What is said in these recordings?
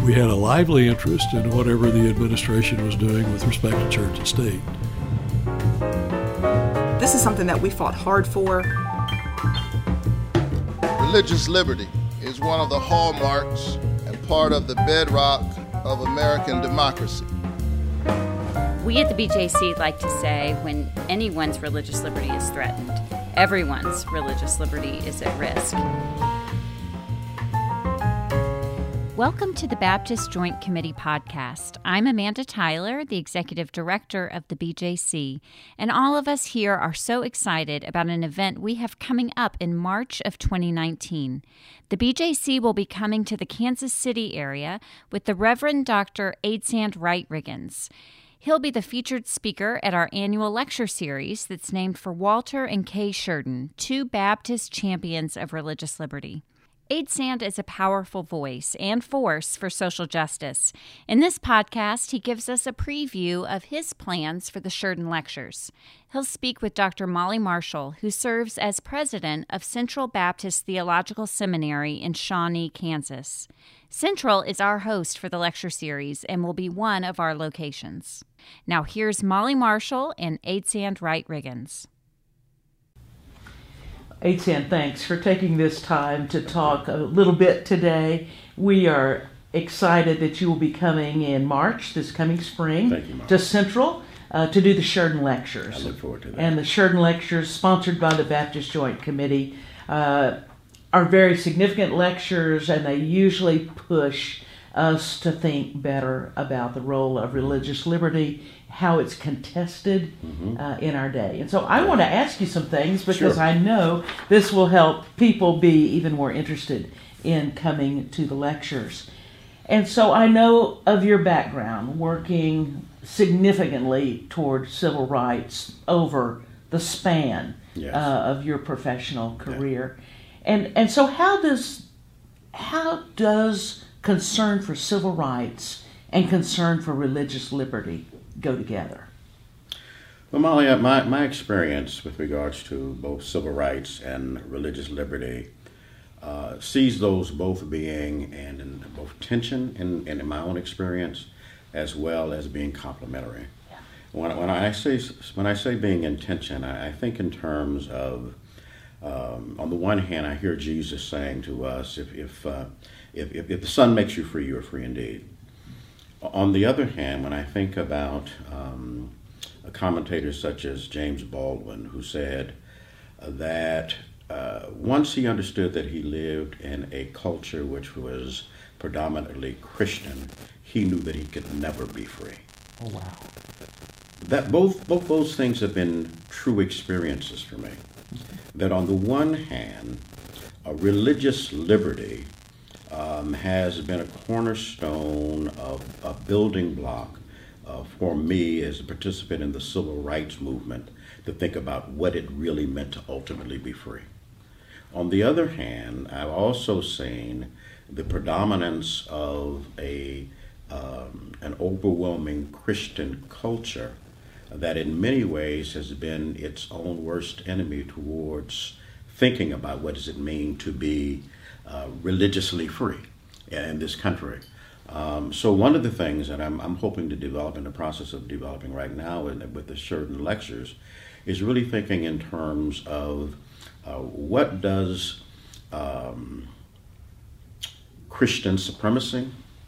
We had a lively interest in whatever the administration was doing with respect to church and state. This is something that we fought hard for. Religious liberty is one of the hallmarks and part of the bedrock of American democracy. We at the BJC like to say when anyone's religious liberty is threatened, everyone's religious liberty is at risk. Welcome to the Baptist Joint Committee podcast. I'm Amanda Tyler, the Executive Director of the BJC, and all of us here are so excited about an event we have coming up in March of 2019. The BJC will be coming to the Kansas City area with the Reverend Dr. Adsand Wright-Riggins. He'll be the featured speaker at our annual lecture series that's named for Walter and Kay Shurden, two Baptist champions of religious liberty. Adsand is a powerful voice and force for social justice. In this podcast, he gives us a preview of his plans for the Shurden Lectures. He'll speak with Dr. Molly Marshall, who serves as president of Central Baptist Theological Seminary in Shawnee, Kansas. Central is our host for the lecture series and will be one of our locations. Now here's Molly Marshall and Adsand Wright-Riggins. Adsand, thanks for taking this time to talk a little bit today. We are excited that you will be coming in March, this coming spring, to Central to do the Shurden Lectures. I look forward to that. And the Shurden Lectures, sponsored by the Baptist Joint Committee, are very significant lectures, and they usually push us to think better about the role of religious liberty, how it's contested in our day. And so I want to ask you some things because I know this will help people be even more interested in coming to the lectures. And so I know of your background working significantly toward civil rights over the span of your professional career. And so how does concern for civil rights and concern for religious liberty go together? Well, Molly, my experience with regards to both civil rights and religious liberty sees those both being in both tension in my own experience, as well as being complementary. Yeah. When I say being in tension, I think in terms of on the one hand, I hear Jesus saying to us, if the Son makes you free, you are free indeed. On the other hand, when I think about commentators such as James Baldwin, who said that once he understood that he lived in a culture which was predominantly Christian, he knew that he could never be free. Oh, wow. That both those things have been true experiences for me. That on the one hand, religious liberty has been a cornerstone of a building block for me as a participant in the civil rights movement to think about what it really meant to ultimately be free. On the other hand, I've also seen the predominance of an overwhelming Christian culture that in many ways has been its own worst enemy towards thinking about what does it mean to be religiously free in this country. So one of the things that I'm hoping to develop, in the process of developing right now with the Shurden Lectures, is really thinking in terms of what does Christian supremacy,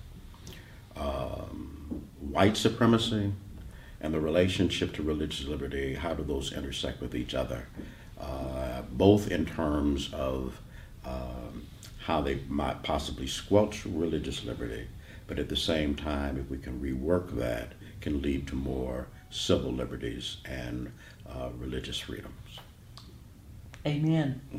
white supremacy, and the relationship to religious liberty, how do those intersect with each other, both in terms of how they might possibly squelch religious liberty, but at the same time, if we can rework that, can lead to more civil liberties and religious freedoms. Amen.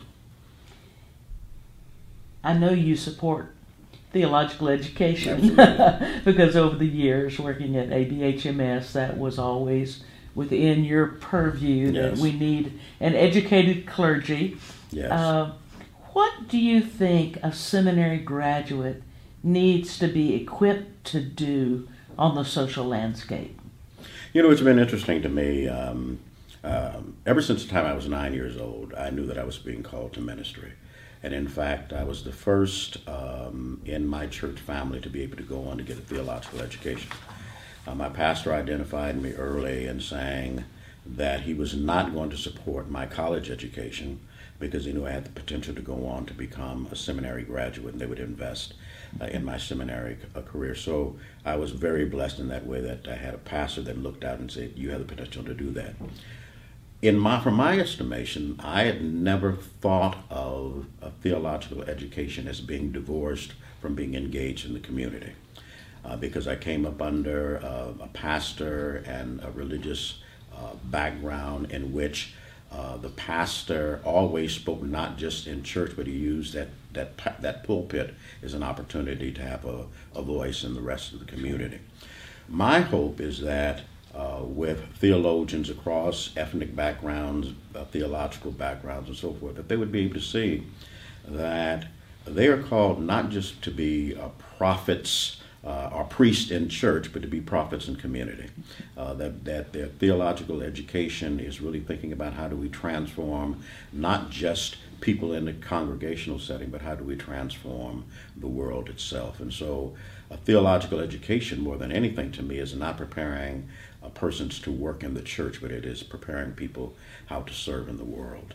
I know you support theological education because over the years working at ABHMS, that was always within your purview that we need an educated clergy. Yes. What do you think a seminary graduate needs to be equipped to do on the social landscape? You know, it's been interesting to me. Ever since the time I was 9 years old, I knew that I was being called to ministry. And in fact, I was the first in my church family to be able to go on to get a theological education. My pastor identified me early and saying that he was not going to support my college education because he knew I had the potential to go on to become a seminary graduate, and they would invest in my seminary career. So I was very blessed in that way, that I had a pastor that looked out and said, you have the potential to do that. From my estimation, I had never thought of a theological education as being divorced from being engaged in the community. Because I came up under a pastor and a religious background in which the pastor always spoke not just in church, but he used that pulpit as an opportunity to have a voice in the rest of the community. My hope is that with theologians across ethnic backgrounds, theological backgrounds, and so forth, that they would be able to see that they are called not just to be prophets or priests in church, but to be prophets in community. That their theological education is really thinking about how do we transform not just people in the congregational setting, but how do we transform the world itself. And so a theological education, more than anything to me, is not preparing persons to work in the church, but it is preparing people how to serve in the world.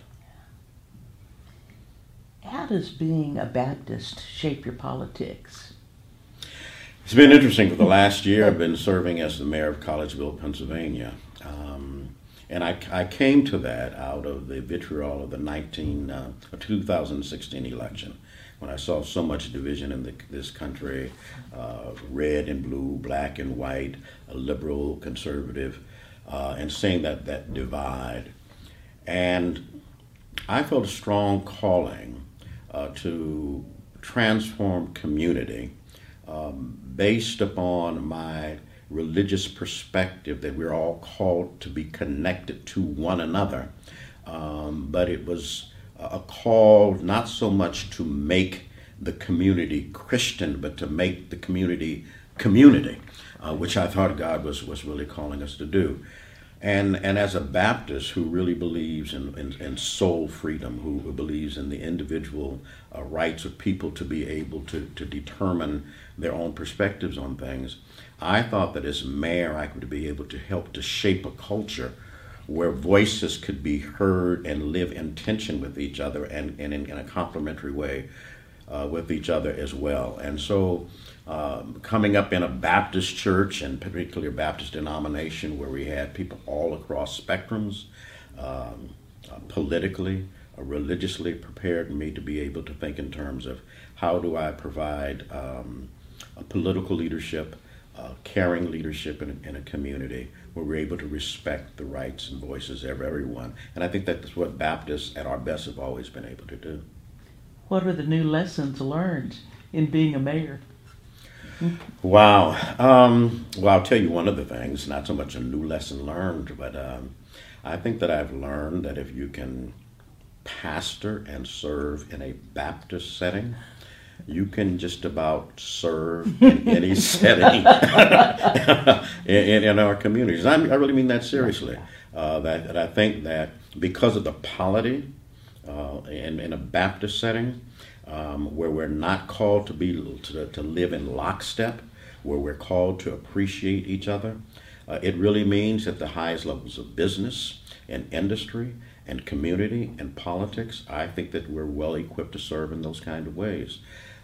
How does being a Baptist shape your politics? It's been interesting. For the last year, I've been serving as the mayor of Collegeville, Pennsylvania. And I came to that out of the vitriol of the 2016 election, when I saw so much division in this country, red and blue, black and white, liberal, conservative, and seeing that divide. And I felt a strong calling to transform community based upon my religious perspective that we're all called to be connected to one another. But it was a call not so much to make the community Christian, but to make the community, which I thought God was really calling us to do. And as a Baptist who really believes in soul freedom, who believes in the individual rights of people to be able to determine their own perspectives on things, I thought that as mayor I could be able to help to shape a culture where voices could be heard and live in tension with each other and in a complementary way with each other as well. And so coming up in a Baptist church, and particularly a Baptist denomination where we had people all across spectrums, politically, religiously, prepared me to be able to think in terms of how do I provide a political leadership, caring leadership in a community where we're able to respect the rights and voices of everyone. And I think that's what Baptists at our best have always been able to do. What are the new lessons learned in being a mayor? Wow. Well, I'll tell you one of the things, not so much a new lesson learned, but I think that I've learned that if you can pastor and serve in a Baptist setting, you can just about serve in any setting in our communities. I really mean that seriously. That I think that because of the polity in a Baptist setting, where we're not called to live in lockstep, where we're called to appreciate each other, it really means at the highest levels of business and industry and community and politics, I think that we're well equipped to serve in those kind of ways.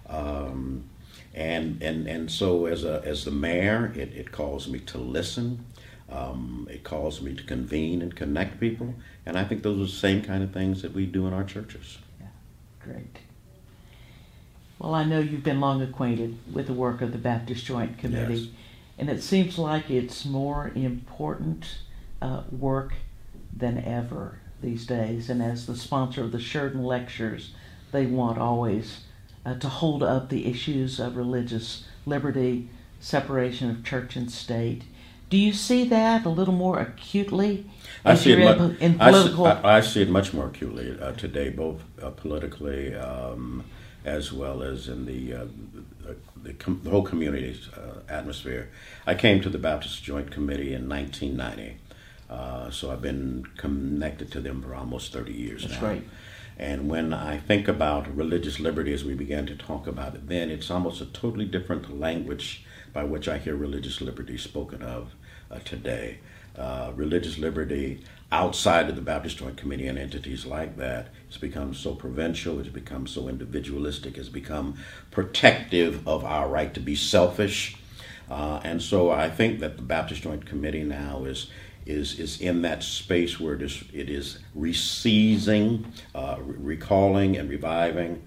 And so as the mayor, it calls me to listen. It calls me to convene and connect people. And I think those are the same kind of things that we do in our churches. Yeah, great. Well, I know you've been long acquainted with the work of the Baptist Joint Committee, Yes. And it seems like it's more important work than ever these days. And as the sponsor of the Sheridan Lectures, they want always to hold up the issues of religious liberty, separation of church and state. Do you see that a little more acutely? I see it much more acutely today, both politically as well as in the whole community's atmosphere. I came to the Baptist Joint Committee in 1990, so I've been connected to them for almost 30 years now. That's right. And when I think about religious liberty as we began to talk about it then, it's almost a totally different language by which I hear religious liberty spoken of today. Religious liberty outside of the Baptist Joint Committee and entities like that has become so provincial, it's become so individualistic, it's become protective of our right to be selfish. And so I think that the Baptist Joint Committee now is in that space where it is reseizing, recalling and reviving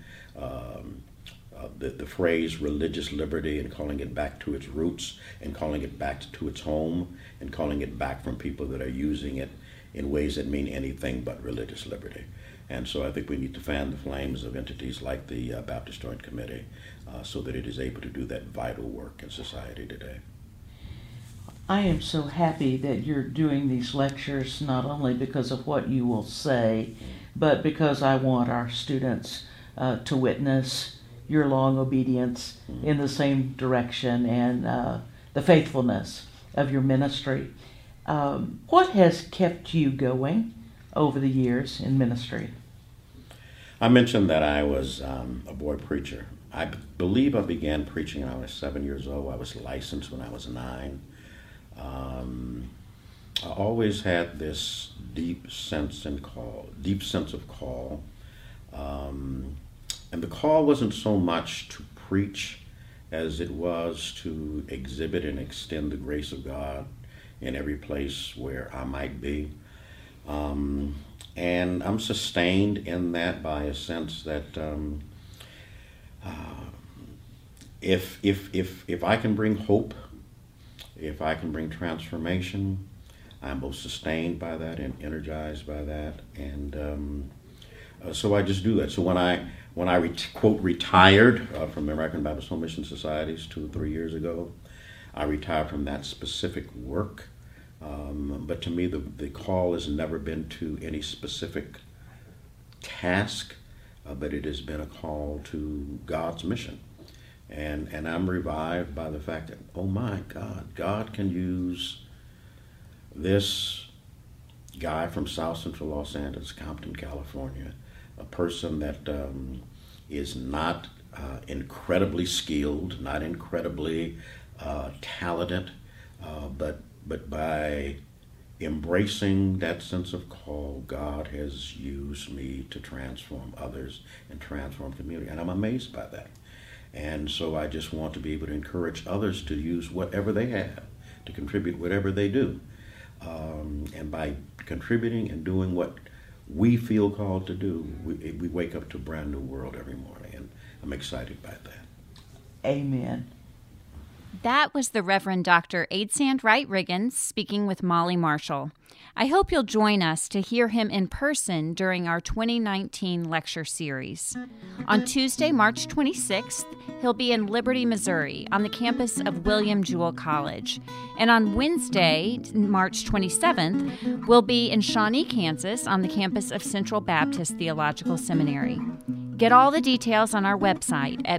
the phrase religious liberty and calling it back to its roots and calling it back to its home and calling it back from people that are using it in ways that mean anything but religious liberty. And so I think we need to fan the flames of entities like the Baptist Joint Committee so that it is able to do that vital work in society today. I am so happy that you're doing these lectures, not only because of what you will say, but because I want our students to witness your long obedience in the same direction and the faithfulness of your ministry. What has kept you going over the years in ministry? I mentioned that I was a boy preacher. I believe I began preaching when I was 7 years old. I was licensed when I was 9. I always had this deep sense of call. And the call wasn't so much to preach as it was to exhibit and extend the grace of God in every place where I might be. And I'm sustained in that by a sense that if I can bring hope, if I can bring transformation, I'm both sustained by that and energized by that. And so I just do that. So when I quote retired from the American Baptist Home Mission Societies 2 or 3 years ago, I retired from that specific work. But to me, the call has never been to any specific task, but it has been a call to God's mission. And I'm revived by the fact that, oh my God can use this guy from South Central Los Angeles, Compton, California, a person that is not incredibly skilled, not incredibly talented, but by embracing that sense of call, God has used me to transform others and transform community. And I'm amazed by that. And so I just want to be able to encourage others to use whatever they have, to contribute whatever they do. And by contributing and doing what we feel called to do, we wake up to a brand new world every morning. And I'm excited by that. Amen. That was the Reverend Dr. Adsand Wright-Riggins speaking with Molly Marshall. I hope you'll join us to hear him in person during our 2019 lecture series. On Tuesday, March 26th, he'll be in Liberty, Missouri, on the campus of William Jewell College. And on Wednesday, March 27th, we'll be in Shawnee, Kansas, on the campus of Central Baptist Theological Seminary. Get all the details on our website at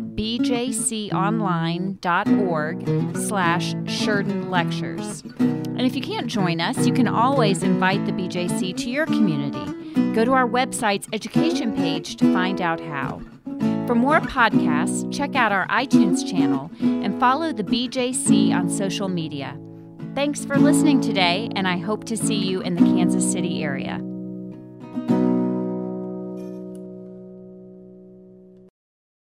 bjconline.org/Sheridan Lectures. And if you can't join us, you can always invite the BJC to your community. Go to our website's education page to find out how. For more podcasts, check out our iTunes channel and follow the BJC on social media. Thanks for listening today, and I hope to see you in the Kansas City area.